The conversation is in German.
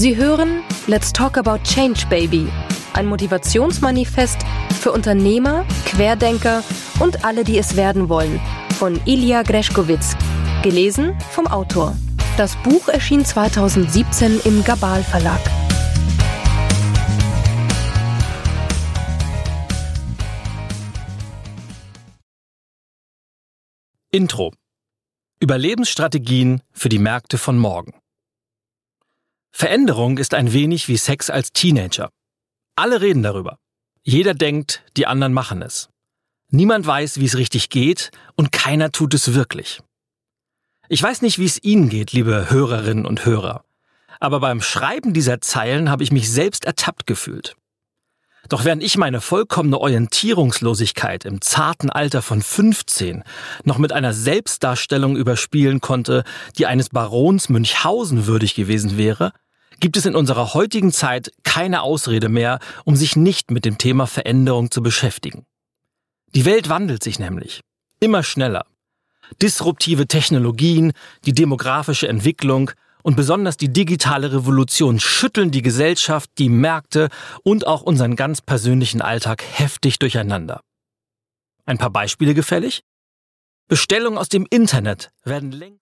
Sie hören Let's Talk About Change, Baby, ein Motivationsmanifest für Unternehmer, Querdenker und alle, die es werden wollen, von Ilya Greschkowitz, gelesen vom Autor. Das Buch erschien 2017 im Gabal Verlag. Intro. Überlebensstrategien für die Märkte von morgen. Veränderung ist ein wenig wie Sex als Teenager. Alle reden darüber. Jeder denkt, die anderen machen es. Niemand weiß, wie es richtig geht, und keiner tut es wirklich. Ich weiß nicht, wie es Ihnen geht, liebe Hörerinnen und Hörer. Aber beim Schreiben dieser Zeilen habe ich mich selbst ertappt gefühlt. Doch während ich meine vollkommene Orientierungslosigkeit im zarten Alter von 15 noch mit einer Selbstdarstellung überspielen konnte, die eines Barons Münchhausen würdig gewesen wäre, gibt es in unserer heutigen Zeit keine Ausrede mehr, um sich nicht mit dem Thema Veränderung zu beschäftigen. Die Welt wandelt sich nämlich immer schneller. Disruptive Technologien, die demografische Entwicklung und besonders die digitale Revolution schütteln die Gesellschaft, die Märkte und auch unseren ganz persönlichen Alltag heftig durcheinander. Ein paar Beispiele gefällig? Bestellungen aus dem Internet werden längst